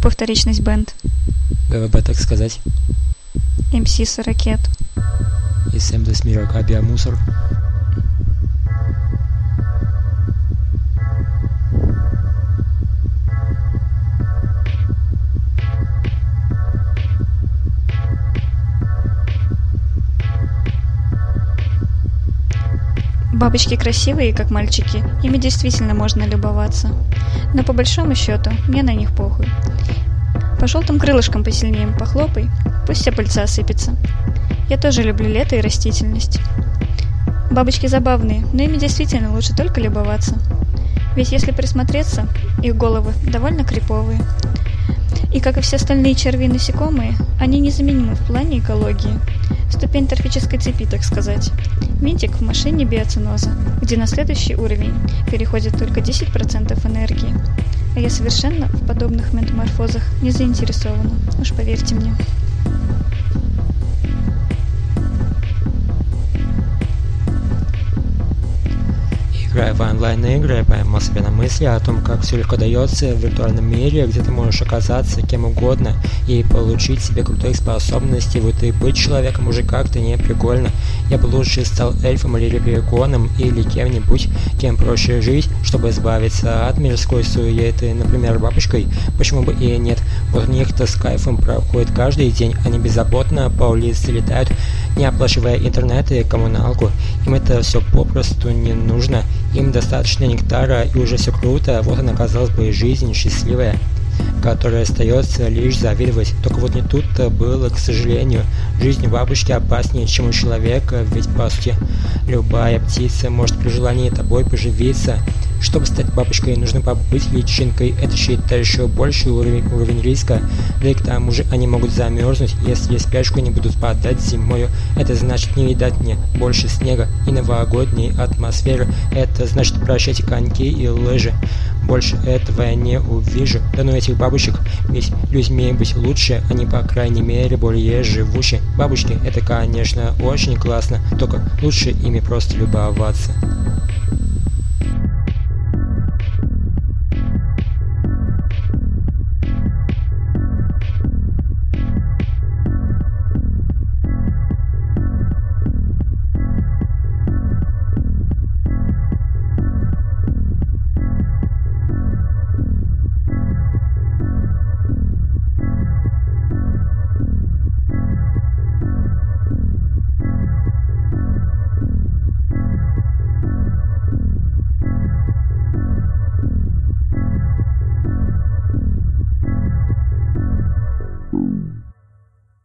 группа «Вторичность Бенд». ГВБ, так сказать. МС Сорокет. И Сэм Десмирок, Авиамусор. Бабочки красивые, как мальчики, ими действительно можно любоваться. Но по большому счету, мне на них похуй. По желтым крылышкам посильнее похлопай, пусть вся пыльца осыпется. Я тоже люблю лето и растительность. Бабочки забавные, но ими действительно лучше только любоваться. Ведь если присмотреться, их головы довольно криповые. И как и все остальные черви и насекомые, они незаменимы в плане экологии. Ступень торфической цепи, так сказать. Винтик в машине биоценоза, где на следующий уровень переходит только 10% энергии. А я совершенно в подобных метаморфозах не заинтересована, уж поверьте мне. Играя в онлайн-игры, я поймал себя на мысли о том, как все легко дается в виртуальном мире, где ты можешь оказаться кем угодно и получить себе крутые способности. Вот и быть человеком уже как-то не прикольно. Я бы лучше стал эльфом или репликоном, или кем-нибудь, кем проще жить, чтобы избавиться от мирской суеты, например, бабочкой. Почему бы и нет? Вот у них-то с кайфом проходит каждый день, они беззаботно по улице летают, не оплачивая интернет и коммуналку. Им это все попросту не нужно. Им достаточно нектара и уже все круто, вот она, казалось бы, жизнь счастливая, которой остается лишь завидовать. Только вот не тут-то было, к сожалению. Жизнь бабочки опаснее, чем у человека, ведь по сути любая птица может при желании тобой поживиться. Чтобы стать бабочкой, нужно побыть личинкой. Это считаю еще больший уровень риска. Да и к тому же они могут замерзнуть, если в спячку не будут падать зимою. Это значит не видать мне больше снега и новогодней атмосферы. Это значит прощайте коньки и лыжи. Больше этого я не увижу. Да ну этих бабочек, ведь людьми быть лучше, они по крайней мере более живучи. Бабочки это, конечно, очень классно, только лучше ими просто любоваться.